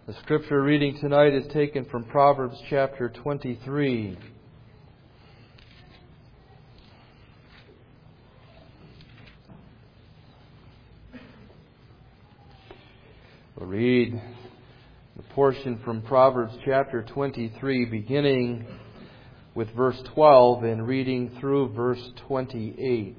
The scripture reading tonight is taken from Proverbs chapter 23. We'll read the portion from Proverbs chapter 23, beginning with verse 12 and reading through verse 28.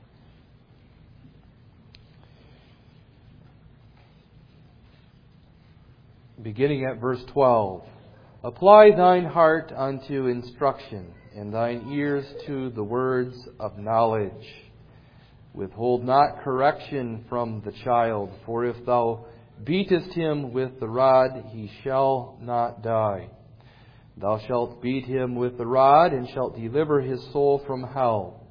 Beginning at verse 12. Apply thine heart unto instruction, and thine ears to the words of knowledge. Withhold not correction from the child, for if thou beatest him with the rod, he shall not die. Thou shalt beat him with the rod, and shalt deliver his soul from hell.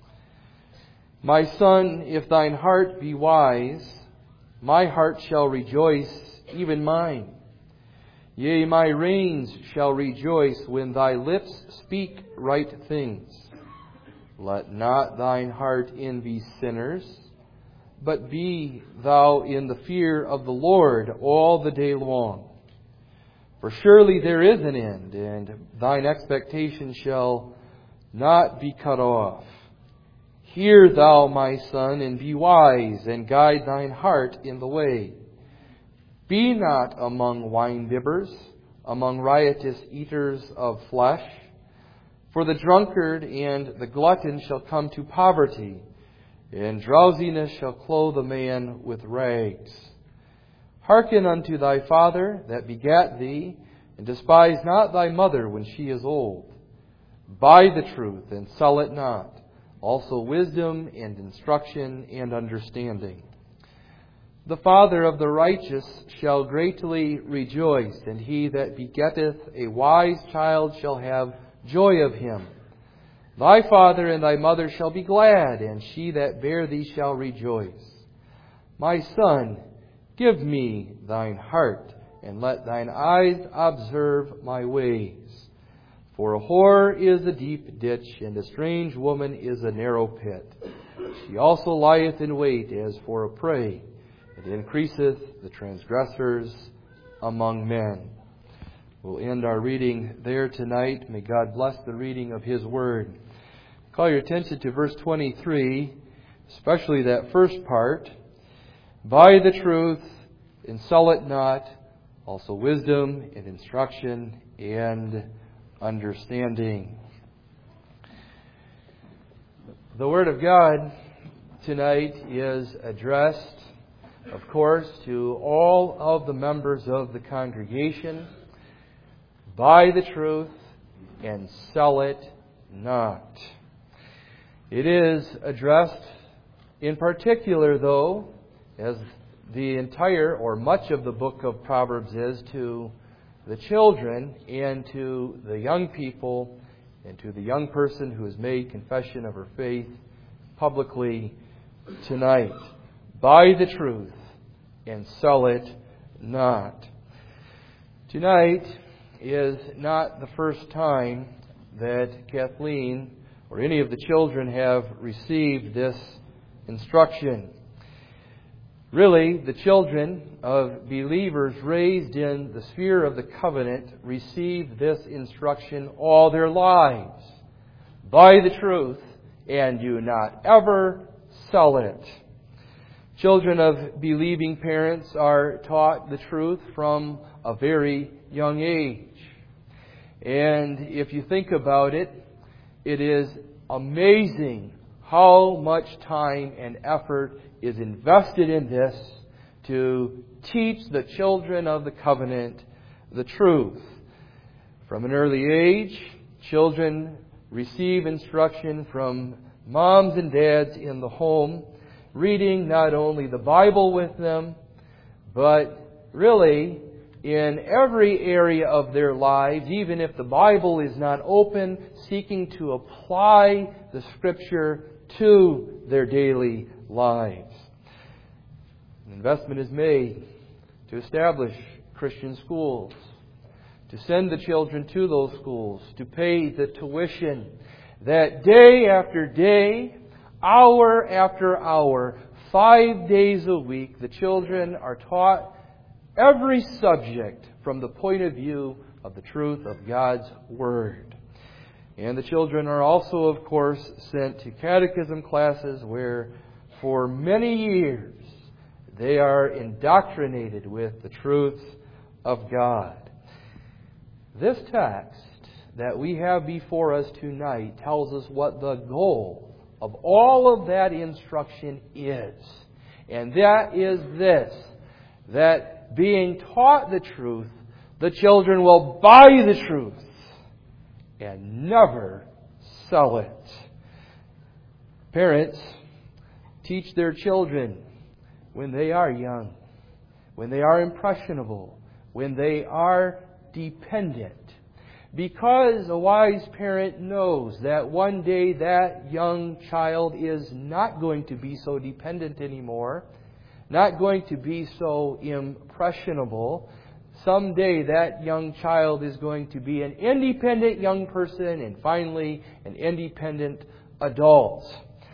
My son, if thine heart be wise, my heart shall rejoice, even mine. Yea, my reins shall rejoice when thy lips speak right things. Let not thine heart envy sinners, but be thou in the fear of the Lord all the day long. For surely there is an end, and thine expectation shall not be cut off. Hear thou, my son, and be wise, and guide thine heart in the way. Be not among winebibbers, among riotous eaters of flesh. For the drunkard and the glutton shall come to poverty, and drowsiness shall clothe a man with rags. Hearken unto thy father that begat thee, and despise not thy mother when she is old. Buy the truth, and sell it not, also wisdom and instruction and understanding. The father of the righteous shall greatly rejoice, and he that begetteth a wise child shall have joy of him. Thy father and thy mother shall be glad, and she that bare thee shall rejoice. My son, give me thine heart, and let thine eyes observe my ways. For a whore is a deep ditch, and a strange woman is a narrow pit. She also lieth in wait as for a prey. It increaseth the transgressors among men. We'll end our reading there tonight. May God bless the reading of His Word. Call your attention to verse 23, especially that first part. Buy the truth and sell it not, also wisdom and instruction and understanding. The Word of God tonight is addressed, of course, to all of the members of the congregation. Buy the truth and sell it not. It is addressed in particular, though, as the entire or much of the book of Proverbs is, to the children and to the young people and to the young person who has made confession of her faith publicly tonight. Buy the truth and sell it not. Tonight is not the first time that Kathleen or any of the children have received this instruction. Really, the children of believers raised in the sphere of the covenant receive this instruction all their lives. Buy the truth and do not ever sell it. Children of believing parents are taught the truth from a very young age. And if you think about it, it is amazing how much time and effort is invested in this to teach the children of the covenant the truth. From an early age, children receive instruction from moms and dads in the home, reading not only the Bible with them, but really in every area of their lives, even if the Bible is not open, seeking to apply the Scripture to their daily lives. An investment is made to establish Christian schools, to send the children to those schools, to pay the tuition that day after day, hour after hour, 5 days a week, the children are taught every subject from the point of view of the truth of God's Word. And the children are also, of course, sent to catechism classes where for many years they are indoctrinated with the truths of God. This text that we have before us tonight tells us what the goal of all of that instruction is. And that is this, that being taught the truth, the children will buy the truth and never sell it. Parents, teach their children when they are young, when they are impressionable, when they are dependent. Because a wise parent knows that one day that young child is not going to be so dependent anymore, not going to be so impressionable. Someday that young child is going to be an independent young person and finally an independent adult.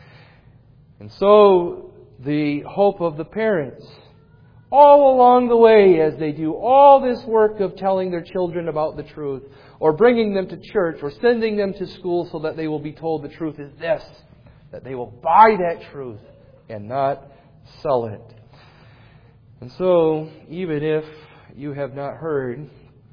And so the hope of the parents, all along the way as they do all this work of telling their children about the truth, or bringing them to church, or sending them to school so that they will be told the truth, is this, that they will buy that truth and not sell it. And so, even if you have not heard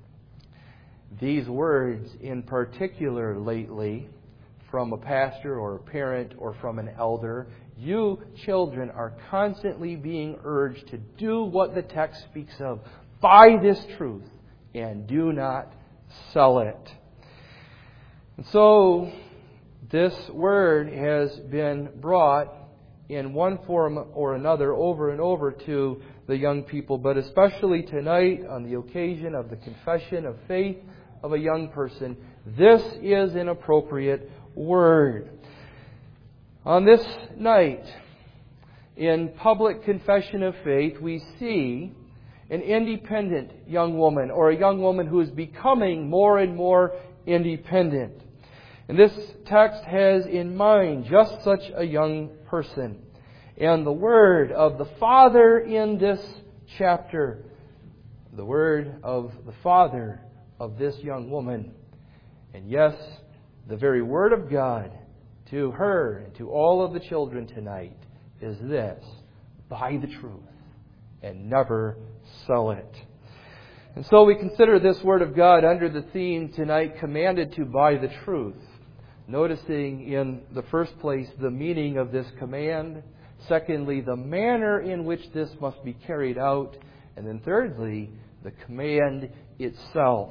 these words in particular lately from a pastor or a parent or from an elder, you children are constantly being urged to do what the text speaks of. Buy this truth and do not sell it. And so this word has been brought in one form or another over and over to the young people, but especially tonight on the occasion of the confession of faith of a young person, this is an appropriate word. On this night, in public confession of faith, we see an independent young woman, or a young woman who is becoming more and more independent. And this text has in mind just such a young person. And the word of the Father in this chapter, the word of the Father of this young woman, and yes, the very word of God to her and to all of the children tonight is this: buy the truth and never sell it. And so we consider this word of God under the theme tonight, commanded to buy the truth. Noticing in the first place the meaning of this command. Secondly, the manner in which this must be carried out. And then thirdly, the command itself.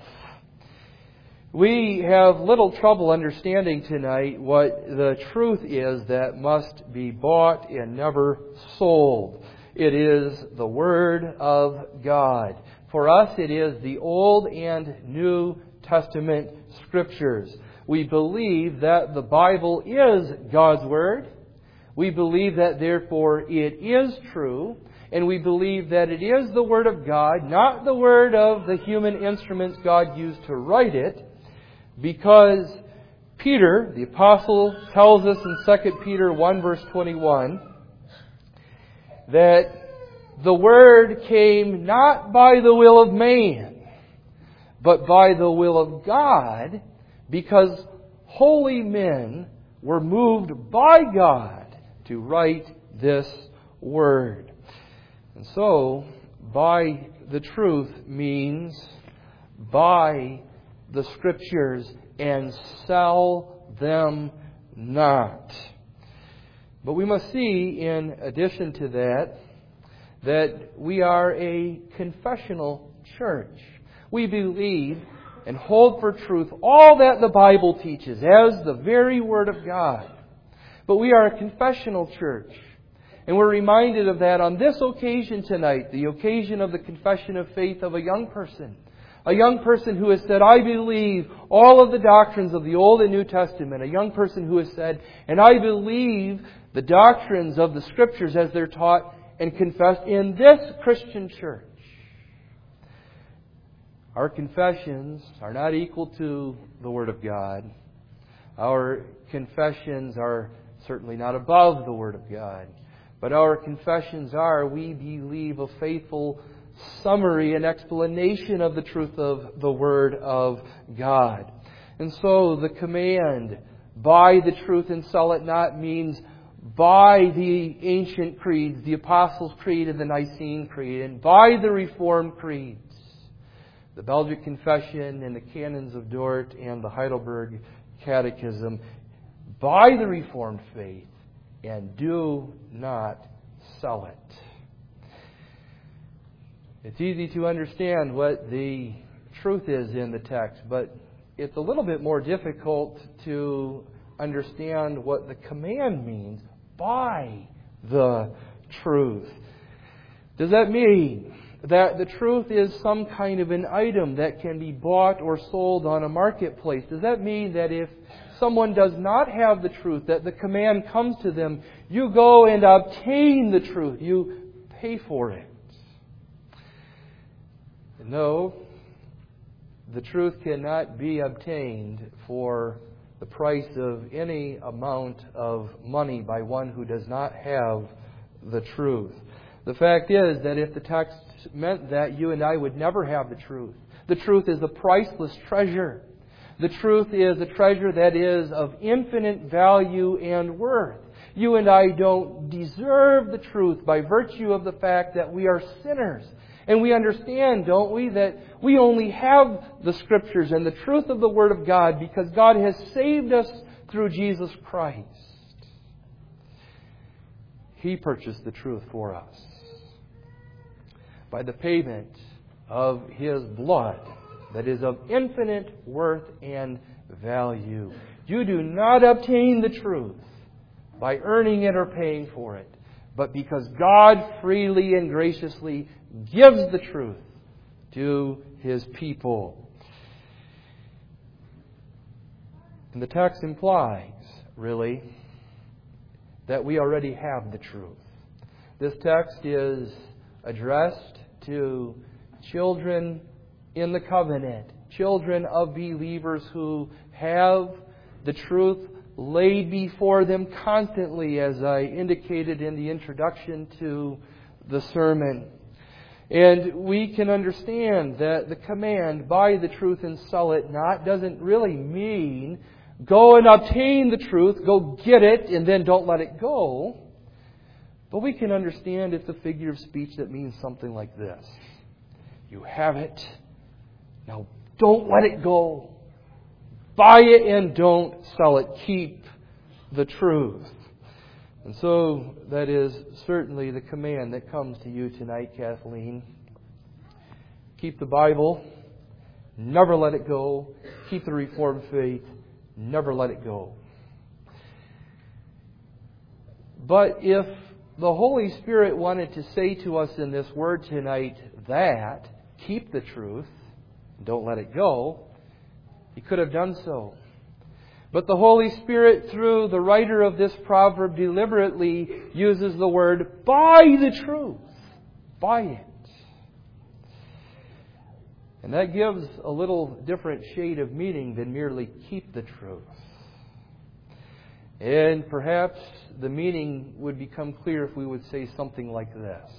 We have little trouble understanding tonight what the truth is that must be bought and never sold. It is the Word of God. For us, it is the Old and New Testament Scriptures. We believe that the Bible is God's Word. We believe that, therefore, it is true. And we believe that it is the Word of God, not the word of the human instruments God used to write it. Because Peter, the Apostle, tells us in 2 Peter 1 verse 21 that the Word came not by the will of man, but by the will of God, because holy men were moved by God to write this Word. And so, buy the truth means buy the Scriptures and sell them not. But we must see, in addition to that we are a confessional church. We believe and hold for truth all that the Bible teaches as the very Word of God. But we are a confessional church. And we're reminded of that on this occasion tonight, the occasion of the confession of faith of a young person. A young person who has said, I believe all of the doctrines of the Old and New Testament. A young person who has said, and I believe the doctrines of the Scriptures as they're taught and confessed in this Christian church. Our confessions are not equal to the Word of God. Our confessions are certainly not above the Word of God. But our confessions are, we believe a faithful summary and explanation of the truth of the Word of God. And so the command, buy the truth and sell it not, means buy the ancient creeds, the Apostles' Creed and the Nicene Creed, and buy the Reformed creeds, the Belgic Confession and the Canons of Dort and the Heidelberg Catechism. Buy the Reformed faith and do not sell it. It's easy to understand what the truth is in the text, but it's a little bit more difficult to understand what the command means. Buy the truth. Does that mean that the truth is some kind of an item that can be bought or sold on a marketplace? Does that mean that if someone does not have the truth, that the command comes to them, you go and obtain the truth, you pay for it? No, the truth cannot be obtained for the price of any amount of money by one who does not have the truth. The fact is that if the text meant that, you and I would never have the truth. The truth is a priceless treasure. The truth is a treasure that is of infinite value and worth. You and I don't deserve the truth by virtue of the fact that we are sinners. And we understand, don't we, that we only have the Scriptures and the truth of the Word of God because God has saved us through Jesus Christ. He purchased the truth for us by the payment of His blood that is of infinite worth and value. You do not obtain the truth by earning it or paying for it, but because God freely and graciously gives the truth to His people. And the text implies, really, that we already have the truth. This text is addressed to children in the covenant, children of believers who have the truth laid before them constantly, as I indicated in the introduction to the sermon. And we can understand that the command, buy the truth and sell it not, doesn't really mean go and obtain the truth, go get it, and then don't let it go. But we can understand it's a figure of speech that means something like this. You have it. Now don't let it go. Buy it and don't sell it. Keep the truth. And so that is certainly the command that comes to you tonight, Kathleen. Keep the Bible. Never let it go. Keep the Reformed faith. Never let it go. But if the Holy Spirit wanted to say to us in this word tonight that, keep the truth, don't let it go, He could have done so. But the Holy Spirit, through the writer of this proverb, deliberately uses the word, buy the truth. Buy it. And that gives a little different shade of meaning than merely keep the truth. And perhaps the meaning would become clear if we would say something like this.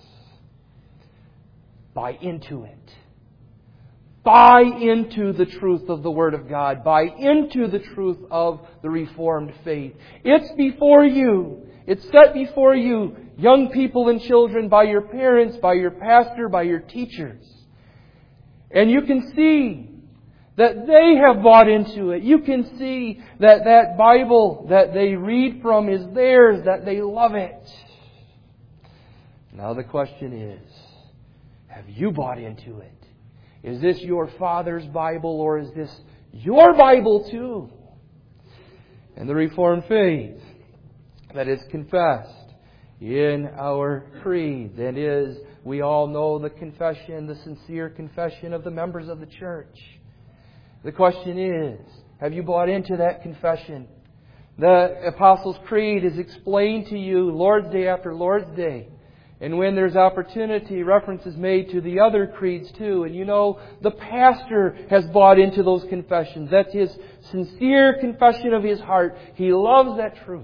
Buy into it. Buy into the truth of the Word of God. Buy into the truth of the Reformed faith. It's before you. It's set before you, young people and children, by your parents, by your pastor, by your teachers. And you can see that they have bought into it. You can see that that Bible that they read from is theirs, that they love it. Now the question is, have you bought into it? Is this your father's Bible, or is this your Bible too? And the Reformed faith that is confessed in our creed, that is, we all know the confession, the sincere confession of the members of the church. The question is, have you bought into that confession? The Apostles' Creed is explained to you Lord's Day after Lord's Day. And when there's opportunity, reference is made to the other creeds too. And you know, the pastor has bought into those confessions. That's his sincere confession of his heart. He loves that truth.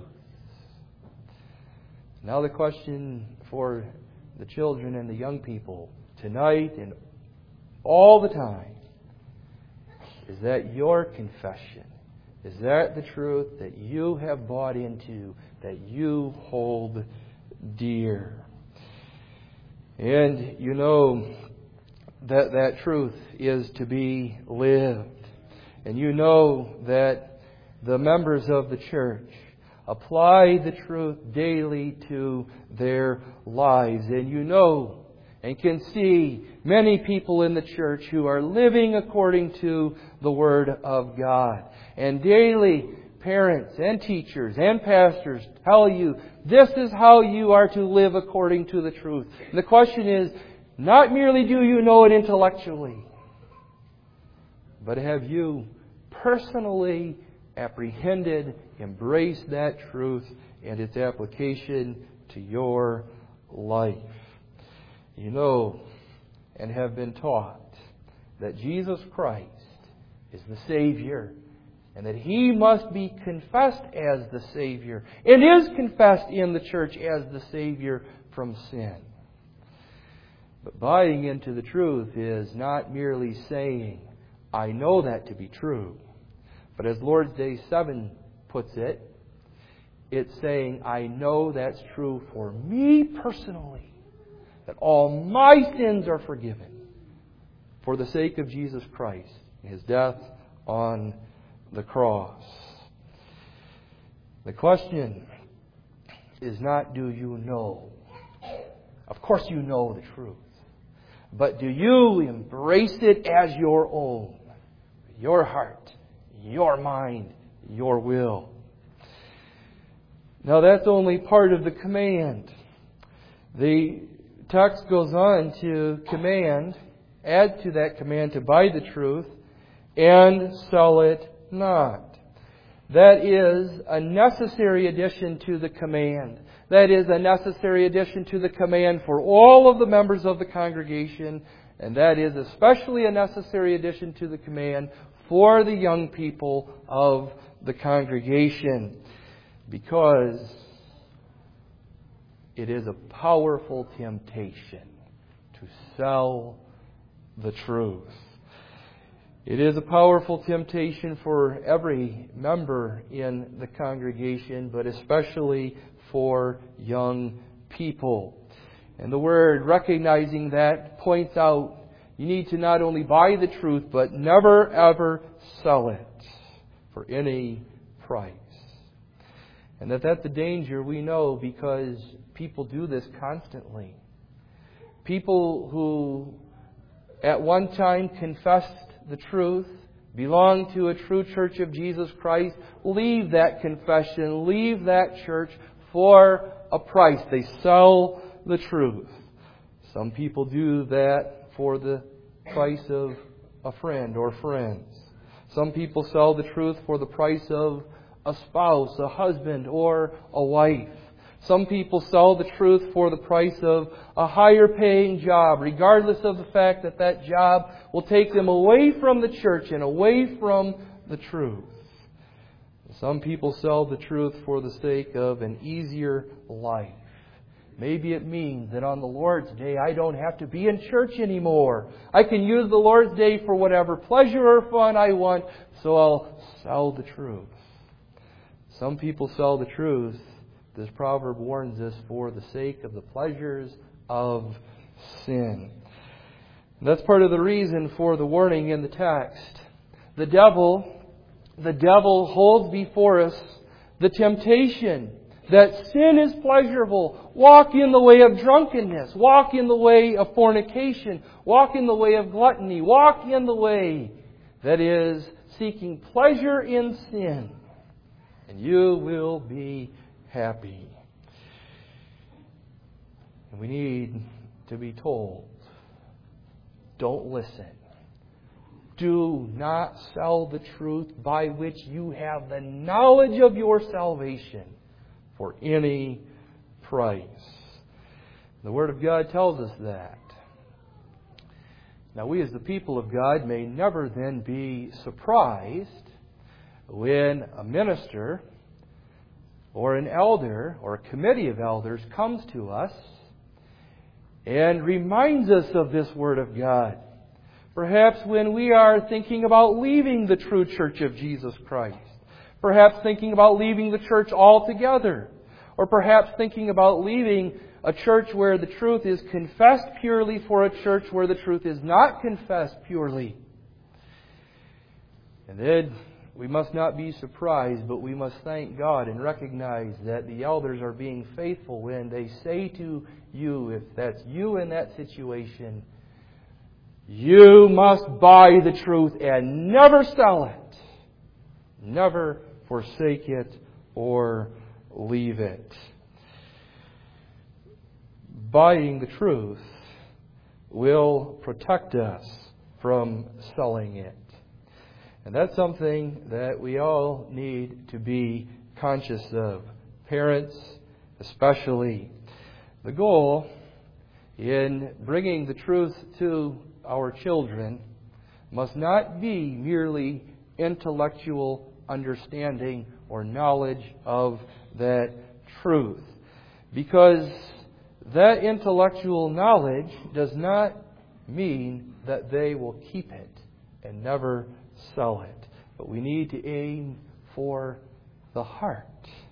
Now the question for the children and the young people tonight and all the time, is that your confession? Is that the truth that you have bought into, that you hold dear? And you know that that truth is to be lived. And you know that the members of the church apply the truth daily to their lives. And you know and can see many people in the church who are living according to the Word of God. And daily, parents and teachers and pastors tell you, this is how you are to live according to the truth. And the question is, not merely do you know it intellectually, but have you personally apprehended, embraced that truth and its application to your life? You know and have been taught that Jesus Christ is the Savior and that He must be confessed as the Savior and is confessed in the church as the Savior from sin. But buying into the truth is not merely saying, I know that to be true. But as Lord's Day 7 puts it, it's saying, I know that's true for me personally. That all my sins are forgiven for the sake of Jesus Christ and His death on the cross. The question is not, do you know? Of course you know the truth. But do you embrace it as your own? Your heart, your mind, your will. Now that's only part of the command. The text goes on to add to that command to buy the truth and sell it not. That is a necessary addition to the command. That is a necessary addition to the command for all of the members of the congregation. And that is especially a necessary addition to the command for the young people of the congregation. Because it is a powerful temptation to sell the truth. It is a powerful temptation for every member in the congregation, but especially for young people. And the Word, recognizing that, points out you need to not only buy the truth, but never ever sell it for any price. And that's a danger we know because people do this constantly. People who at one time confessed the truth, belong to a true church of Jesus Christ, leave that confession, leave that church for a price. They sell the truth. Some people do that for the price of a friend or friends. Some people sell the truth for the price of a spouse, a husband, or a wife. Some people sell the truth for the price of a higher paying job, regardless of the fact that that job will take them away from the church and away from the truth. Some people sell the truth for the sake of an easier life. Maybe it means that on the Lord's Day I don't have to be in church anymore. I can use the Lord's Day for whatever pleasure or fun I want, so I'll sell the truth. Some people sell the truth, this proverb warns us, for the sake of the pleasures of sin. And that's part of the reason for the warning in the text. The devil holds before us the temptation that sin is pleasurable. Walk in the way of drunkenness. Walk in the way of fornication. Walk in the way of gluttony. Walk in the way that is seeking pleasure in sin. And you will be happy. And we need to be told, don't listen. Do not sell the truth by which you have the knowledge of your salvation for any price. The Word of God tells us that. Now we as the people of God may never then be surprised when a minister or an elder or a committee of elders comes to us and reminds us of this Word of God. Perhaps when we are thinking about leaving the true church of Jesus Christ. Perhaps thinking about leaving the church altogether. Or perhaps thinking about leaving a church where the truth is confessed purely for a church where the truth is not confessed purely. And then we must not be surprised, but we must thank God and recognize that the elders are being faithful when they say to you, if that's you in that situation, you must buy the truth and never sell it. Never forsake it or leave it. Buying the truth will protect us from selling it. And that's something that we all need to be conscious of. Parents especially. The goal in bringing the truth to our children must not be merely intellectual understanding or knowledge of that truth. Because that intellectual knowledge does not mean that they will keep it and never sell it. But we need to aim for the heart.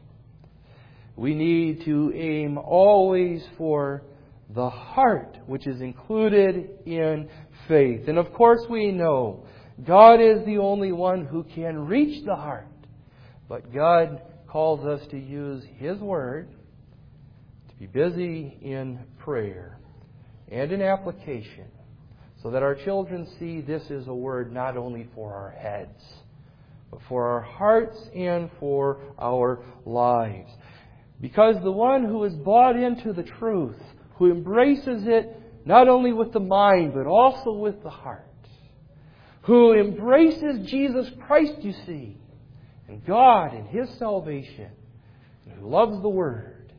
We need to aim always for the heart, which is included in faith. And of course we know God is the only one who can reach the heart. But God calls us to use His Word, to be busy in prayer and in application, so that our children see this is a word not only for our heads, but for our hearts and for our lives. Because the one who is bought into the truth, who embraces it not only with the mind, but also with the heart, who embraces Jesus Christ, you see, and God and His salvation, and who loves the Word,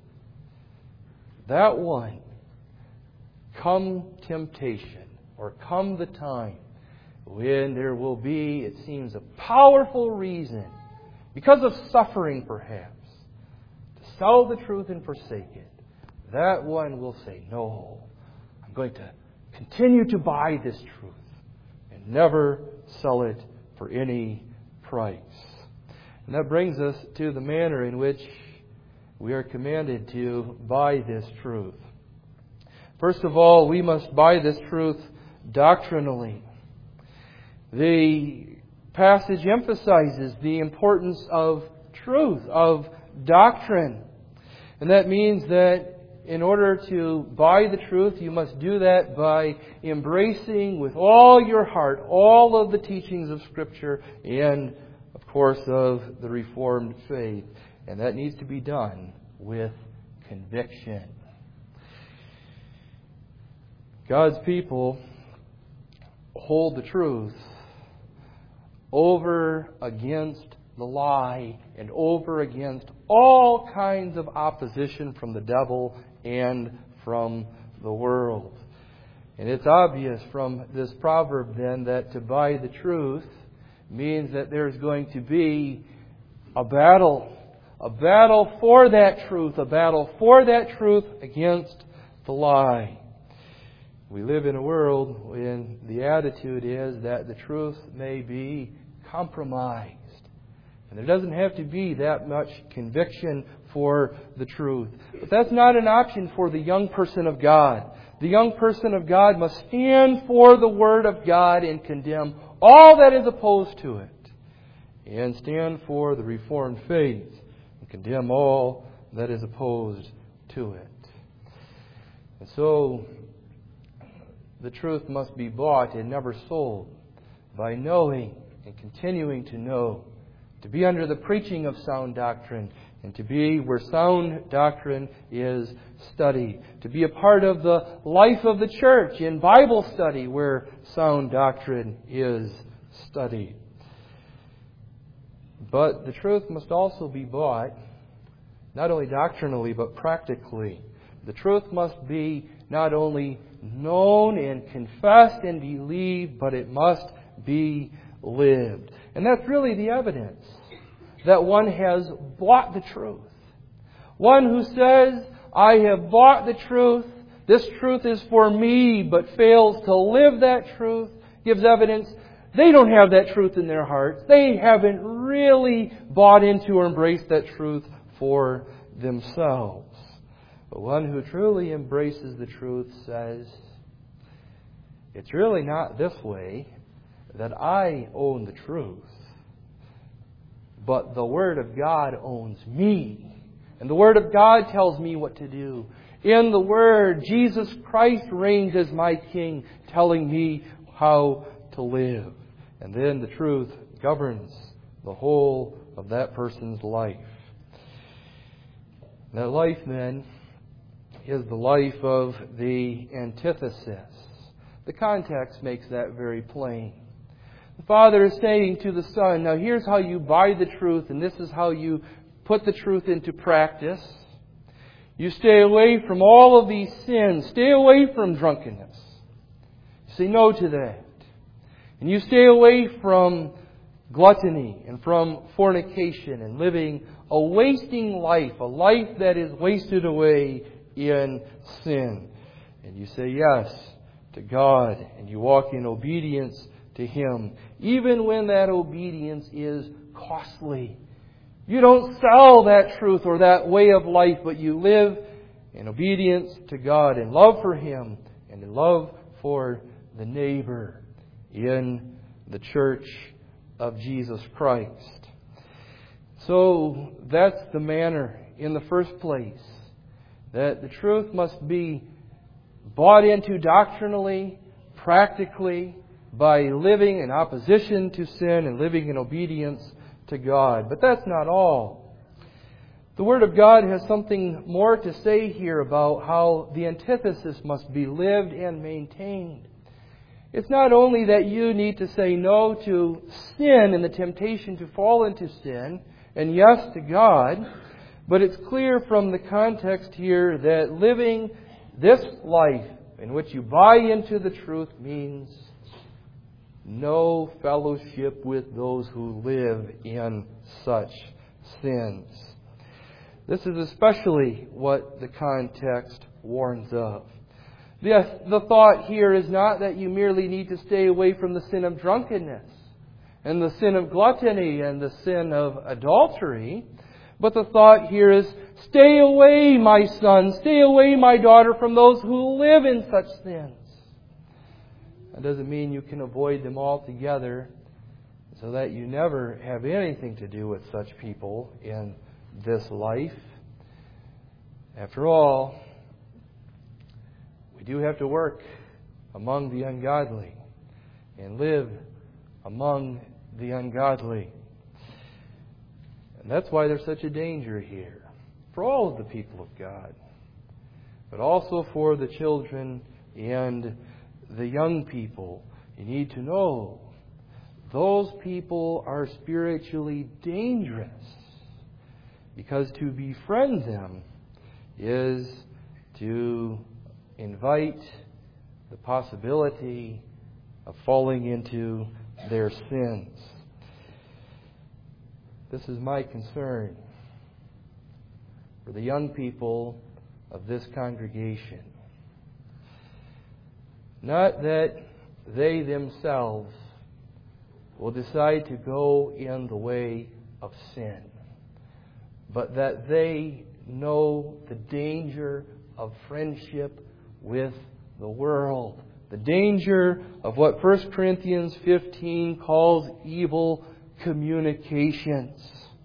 that one, come temptation, or come the time when there will be, it seems, a powerful reason, because of suffering perhaps, to sell the truth and forsake it, that one will say, no, I'm going to continue to buy this truth and never sell it for any price. And that brings us to the manner in which we are commanded to buy this truth. First of all, we must buy this truth doctrinally. The passage emphasizes the importance of truth, of doctrine. And that means that in order to buy the truth, you must do that by embracing with all your heart all of the teachings of Scripture and, of course, of the Reformed faith. And that needs to be done with conviction. God's people hold the truth over against the lie and over against all kinds of opposition from the devil and from the world. And it's obvious from this proverb then that to buy the truth means that there's going to be a battle for that truth, a battle for that truth against the lie. We live in a world when the attitude is that the truth may be compromised. And there doesn't have to be that much conviction for the truth. But that's not an option for the young person of God. The young person of God must stand for the Word of God and condemn all that is opposed to it. And stand for the Reformed faith and condemn all that is opposed to it. And so, the truth must be bought and never sold by knowing and continuing to know, to be under the preaching of sound doctrine, and to be where sound doctrine is studied, to be a part of the life of the church in Bible study where sound doctrine is studied. But the truth must also be bought, not only doctrinally, but practically. The truth must be not only known and confessed and believed, but it must be lived. And that's really the evidence that one has bought the truth. One who says, I have bought the truth, this truth is for me, but fails to live that truth, gives evidence they don't have that truth in their hearts. They haven't really bought into or embraced that truth for themselves. But one who truly embraces the truth says, it's really not this way that I own the truth, but the Word of God owns me. And the Word of God tells me what to do. In the Word, Jesus Christ reigns as my King, telling me how to live. And then the truth governs the whole of that person's life. That life, then, is the life of the antithesis. The context makes that very plain. The Father is saying to the Son, now here's how you buy the truth, and this is how you put the truth into practice. You stay away from all of these sins. Stay away from drunkenness. Say no to that. And you stay away from gluttony and from fornication and living a wasting life, a life that is wasted away in sin. And you say yes to God, and you walk in obedience to Him, even when that obedience is costly. You don't sell that truth or that way of life, but you live in obedience to God, in love for Him, and in love for the neighbor in the church of Jesus Christ. So that's the manner in the first place, that the truth must be bought into doctrinally, practically, by living in opposition to sin and living in obedience to God. But that's not all. The Word of God has something more to say here about how the antithesis must be lived and maintained. It's not only that you need to say no to sin and the temptation to fall into sin, and yes to God, but it's clear from the context here that living this life in which you buy into the truth means no fellowship with those who live in such sins. This is especially what the context warns of. The thought here is not that you merely need to stay away from the sin of drunkenness and the sin of gluttony and the sin of adultery, but the thought here is, stay away, my son, stay away, my daughter, from those who live in such sins. That doesn't mean you can avoid them altogether, so that you never have anything to do with such people in this life. After all, we do have to work among the ungodly and live among the ungodly. And that's why there's such a danger here for all of the people of God, but also for the children and the young people. You need to know those people are spiritually dangerous, because to befriend them is to invite the possibility of falling into their sins. This is my concern for the young people of this congregation. Not that they themselves will decide to go in the way of sin, but that they know the danger of friendship with the world. The danger of what 1 Corinthians 15 calls evil communications.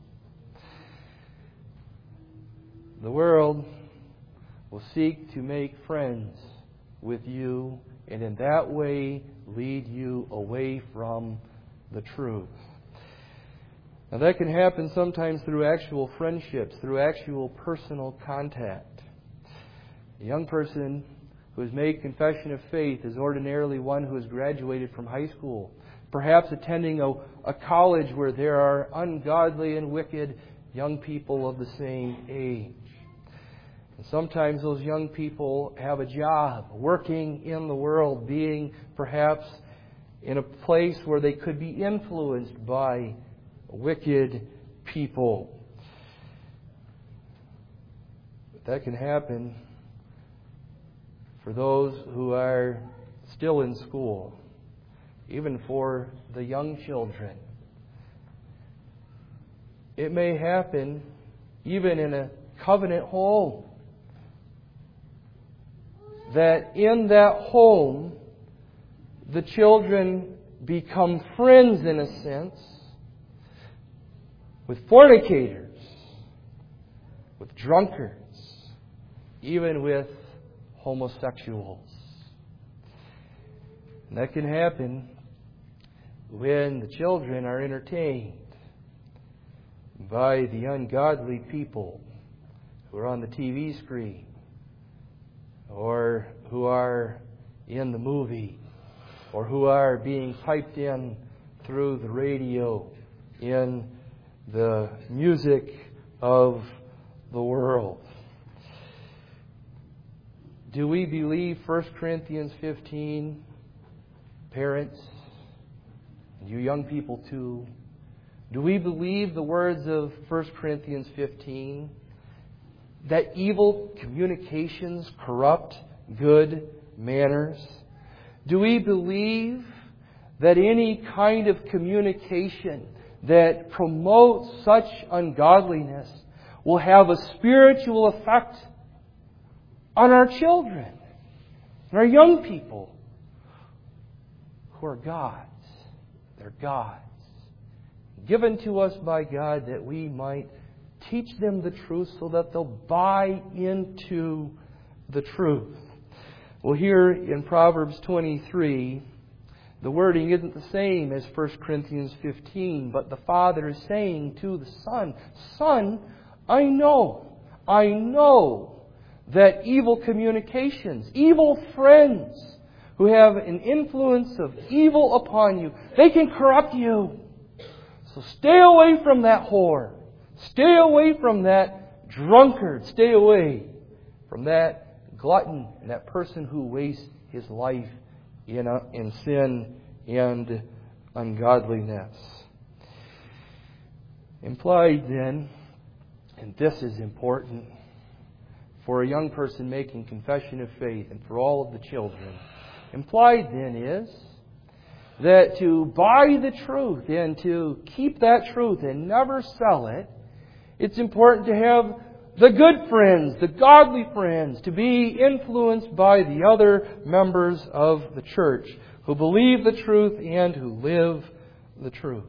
The world will seek to make friends with you, and in that way lead you away from the truth. Now that can happen sometimes through actual friendships, through actual personal contact. A young person who has made confession of faith is ordinarily one who has graduated from high school, perhaps attending a college where there are ungodly and wicked young people of the same age. And sometimes those young people have a job, working in the world, being perhaps in a place where they could be influenced by wicked people. But that can happen for those who are still in school, even for the young children. It may happen even in a covenant home, that in that home the children become friends, in a sense, with fornicators, with drunkards, even with homosexuals. And that can happen when the children are entertained by the ungodly people who are on the TV screen or who are in the movie or who are being piped in through the radio in the music of the world. Do we believe 1 Corinthians 15, parents, and you young people too? Do we believe the words of 1 Corinthians 15, that evil communications corrupt good manners? Do we believe that any kind of communication that promotes such ungodliness will have a spiritual effect on our children and our young people who are God's? They're God's, given to us by God that we might teach them the truth so that they'll buy into the truth. Well, here in Proverbs 23, the wording isn't the same as 1 Corinthians 15, but the father is saying to the son, Son, I know that evil communications, evil friends who have an influence of evil upon you, they can corrupt you. So stay away from that whore. Stay away from that drunkard. Stay away from that glutton and that person who wastes his life in sin and ungodliness. Implied then, and this is important for a young person making confession of faith and for all of the children, implied then is that to buy the truth and to keep that truth and never sell it, it's important to have the good friends, the godly friends, to be influenced by the other members of the church who believe the truth and who live the truth.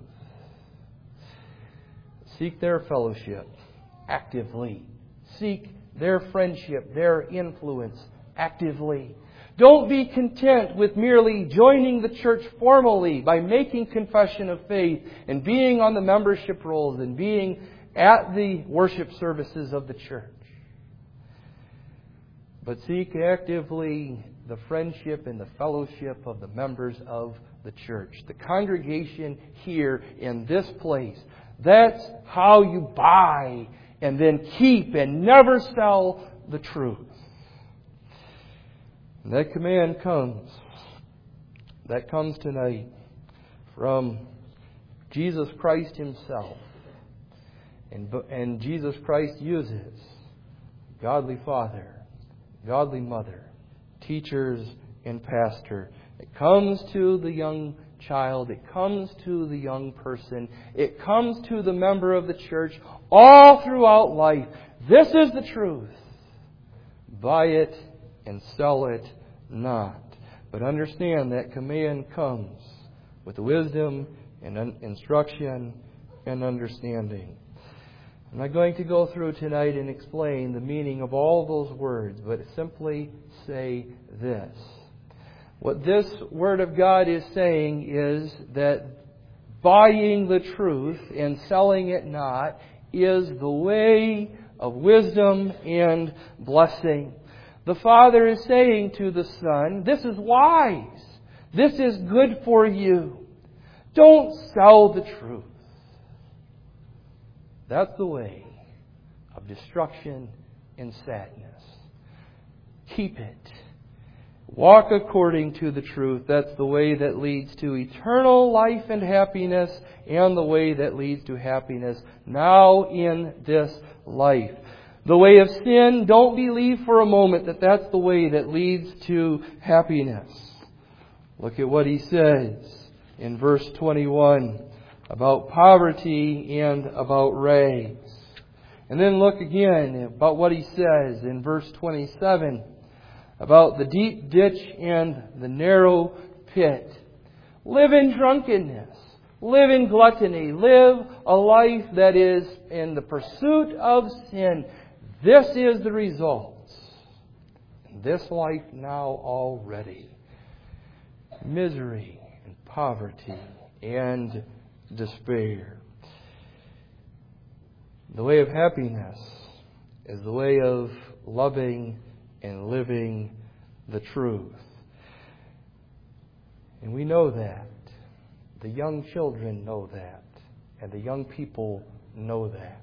Seek their fellowship actively. Seek their friendship, their influence actively. Don't be content with merely joining the church formally by making confession of faith and being on the membership rolls and being at the worship services of the church. But seek actively the friendship and the fellowship of the members of the church. The congregation here in this place. That's how you buy and then keep and never sell the truth. And that command comes. That comes tonight from Jesus Christ Himself. And Jesus Christ uses godly father, godly mother, teachers, and pastor. It comes to the young child. It comes to the young person. It comes to the member of the church all throughout life. This is the truth. Buy it and sell it not. But understand that command comes with wisdom and instruction and understanding. I'm not going to go through tonight and explain the meaning of all those words, but simply say this. What this Word of God is saying is that buying the truth and selling it not is the way of wisdom and blessing. The Father is saying to the Son, this is wise. This is good for you. Don't sell the truth. That's the way of destruction and sadness. Keep it. Walk according to the truth. That's the way that leads to eternal life and happiness, and the way that leads to happiness now in this life. the way of sin, don't believe for a moment that that's the way that leads to happiness. Look at what he says in verse 21 about poverty and about rags. And then look again about what he says in verse 27 about the deep ditch and the narrow pit. Live in drunkenness. Live in gluttony. Live a life that is in the pursuit of sin. This is the result. In this life now already. Misery and poverty and despair. The way of happiness is the way of loving and living the truth. And we know that. The young children know that. And the young people know that.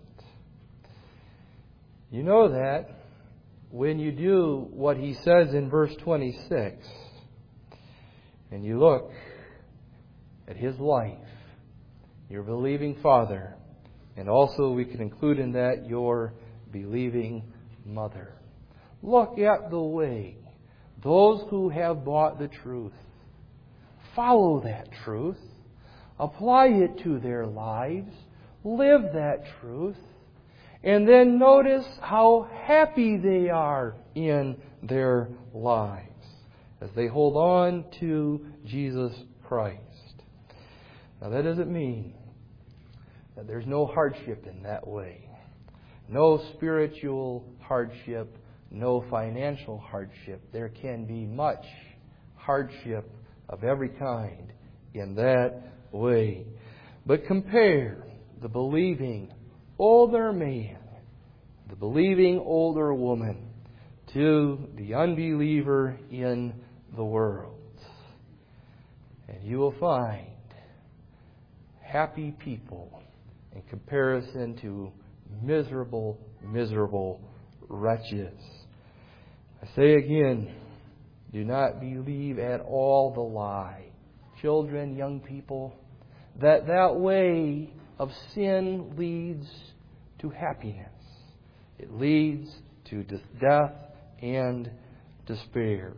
You know that when you do what he says in verse 26. And you look at his life, your believing father, and also we can include in that your believing mother. Look at the way those who have bought the truth follow that truth, apply it to their lives, live that truth, and then notice how happy they are in their lives as they hold on to Jesus Christ. Now that doesn't mean that there's no hardship in that way. No spiritual hardship, no financial hardship. There can be much hardship of every kind in that way. But compare the believing older man, the believing older woman, to the unbeliever in the world. And you will find happy people in comparison to miserable, miserable wretches. I say again, do not believe at all the lie, children, young people, that way of sin leads to happiness. It leads to death and despair.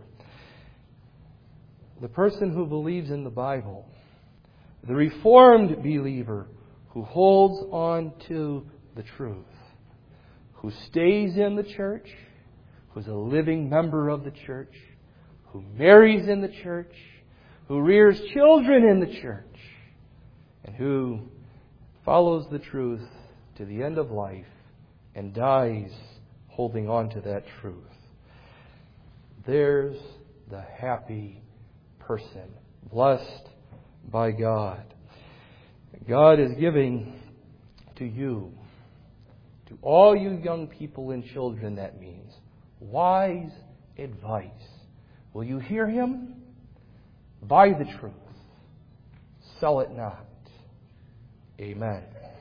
The person who believes in the Bible, the Reformed believer who holds on to the truth, who stays in the church, who's a living member of the church, who marries in the church, who rears children in the church, and who follows the truth to the end of life and dies holding on to that truth. There's the happy person, blessed by God. God is giving to you, to all you young people and children, that means, wise advice. Will you hear Him? Buy the truth. Sell it not. Amen.